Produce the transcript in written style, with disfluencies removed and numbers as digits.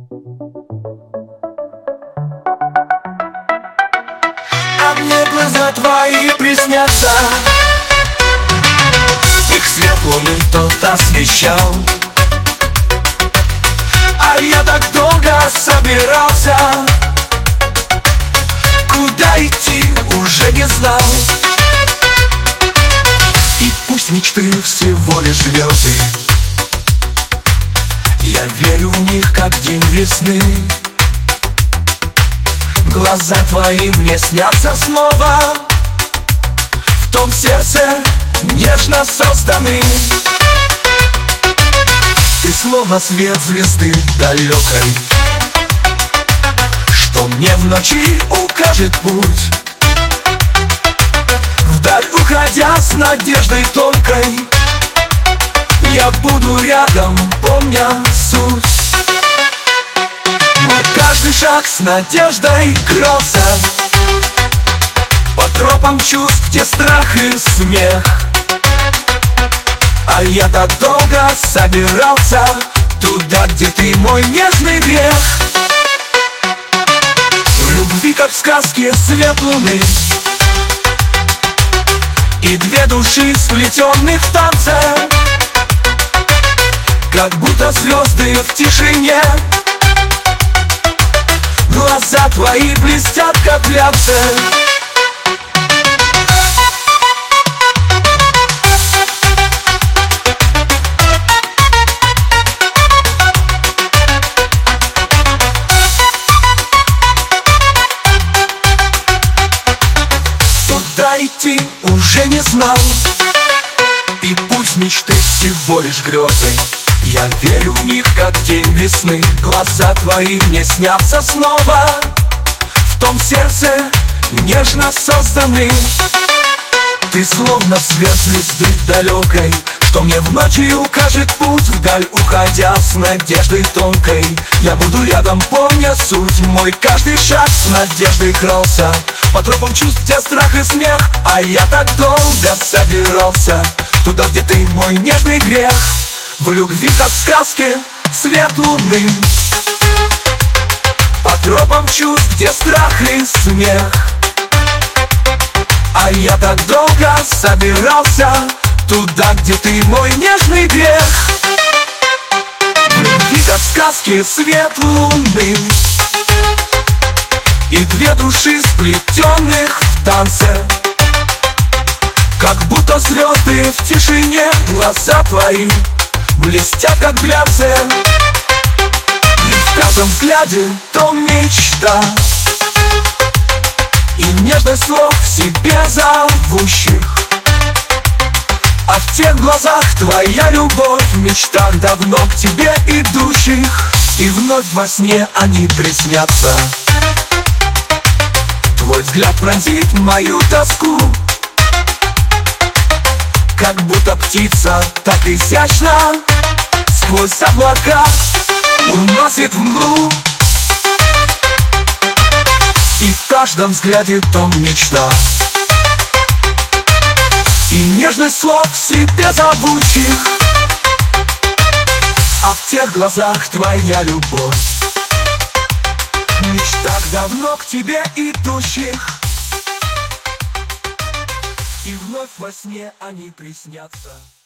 А мне глаза твои приснятся, их свет луны тот освещал. А я так долго собирался, куда идти уже не знал. И пусть мечты всего лишь звезды, я верю в них, как день весны. Глаза твои мне снятся снова, в том сердце нежно созданы. Ты словно свет звезды далекой, что мне в ночи укажет путь. Вдаль уходя с надеждой тонкой, я буду рядом, помня суть. Мой каждый шаг с надеждой крался по тропам чувств, где страх и смех. А я так долго собирался туда, где ты мой нежный грех. В любви, как в сказке, свет луны и две души, сплетенных в танце, как будто звезды в тишине. Глаза твои блестят, как глянцы. Куда идти уже не знал, и пусть мечты всего лишь грезы, я верю в них, как день весны. Глаза твои мне снятся снова, в том сердце нежно созданы. Ты словно свет звезды далекой, что мне в ночи укажет путь. Вдаль уходя с надеждой тонкой, я буду рядом, помня суть. Мой каждый шаг с надеждой крался по тропам чувств, где страх и смех. А я так долго собирался туда, где ты мой нежный грех. В любви, как в сказке, свет луны по тропам чувств, где страх и смех. А я так долго собирался туда, где ты мой нежный грех. В любви, как в сказке, свет луны и две души, сплетенных в танце, как будто звезды в тишине. Глаза твои блестят, как глянцы, и в каждом взгляде то мечта и нежность слов себе зовущих. А в тех глазах твоя любовь, в мечтах давно к тебе идущих. И вновь во сне они приснятся. Твой взгляд пронзит мою тоску, как будто птица так изящно сквозь облака уносит в мглу. И в каждом взгляде то мечта и нежность слов себе зовущих. А в тех глазах твоя любовь, в мечтах давно к тебе идущих. И вновь во сне они приснятся.